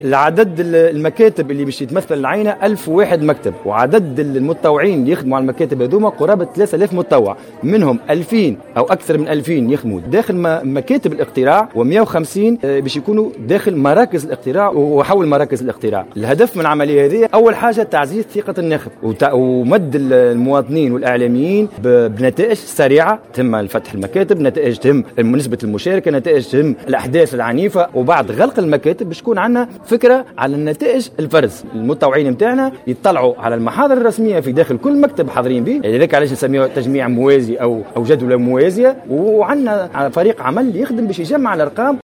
العدد المكاتب اللي باش يتمثل العينة 1001 مكتب، وعدد المتطوعين اللي يخدموا على المكاتب هذوما قرابة 3000 متطوع، منهم 2000 أو أكثر من 2000 يخدموا داخل مكاتب الاقتراع، و150 باش يكونوا داخل مراكز الاقتراع وحول مراكز الاقتراع. الهدف من العملية هذه أول حاجة تعزيز ثقة الناخب ومد المواطنين والإعلاميين بنتائج سريعة تهم فتح المكاتب، نتائج تهم نسبة المشاركة، نتائج تهم الأحداث العنيفة، وبعد غلق المكاتب باش تكون عندنا فكرة على النتائج الفرز. المتطوعين متاعنا يطلعوا على المحاضر الرسمية في داخل كل مكتب حاضرين به، لذلك علاش نسميه تجميع موازي أو جدولة موازية، وعندنا فريق عمل يخدم باش يجمع الأرقام